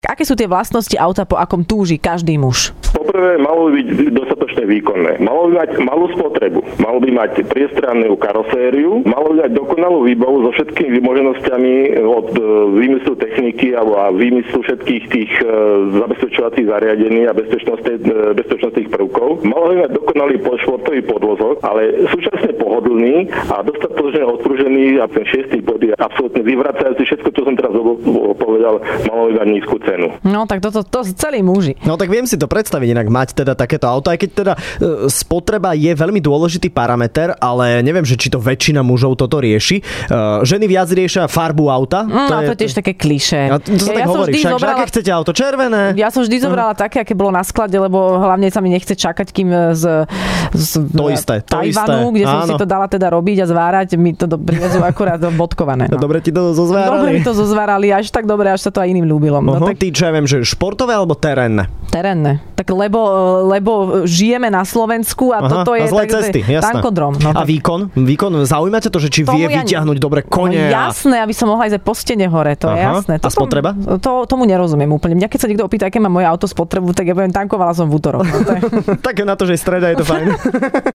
Aké sú tie vlastnosti auta, po akom túži každý muž? Poprvé, malo by byť dostatočne výkonné. Malo by mať malú spotrebu. Malo by mať priestrannú karosériu. Malo by mať dokonalú výbavu so všetkými vymoženosťami od výmyslu techniky alebo výmyslu všetkých tých zabezpečovacích zariadení a bezpečnostných prvkov. Malo by mať dokonalý športový podvozok, ale súčasne pohodlný a dostatočne odpružený a ten šiestý bod je absolútne vyvracajúci všetko, čo som teraz povedal, malo by mať nízku cenu. No tak to celí muži. No tak viem si to predstaviť, inak mať teda takéto auto, aj keď teda spotreba je veľmi dôležitý parameter, ale neviem, že či to väčšina mužov toto rieši. Ženy viac riešia farbu auta. To je tiež také klišé. To sa tak hovorí, však, že aké chcete auto? Červené? Ja som vždy zobrala také, aké bolo na sklade, lebo hlavne sa mi nechce čakať, kým z Tajvanu, kde som si to dala teda robiť a zvárať, mi to privezú akurát bodkované. No. Dobre ti to zozvárali? Dobre mi to zozvárali, až tak dobre, až sa to aj iným ľúbilo. No, tak... Ty, čo ja viem, že športové alebo terénne? Terénne. Tak lebo žijeme na Slovensku a toto je zlé cesty, tankodrom. No, a výkon? Zaujíma ťa to, že či vie vyťahnuť dobre kone? No, jasné, aby som mohla ísť po stene hore, to je jasné. A spotreba? Tomu nerozumiem úplne. Mňa keď sa niekto opýta, aké má moje auto spotrebu, tak ja poviem, tankovala som v utorok. No, tak na to, že je streda, je to fajn.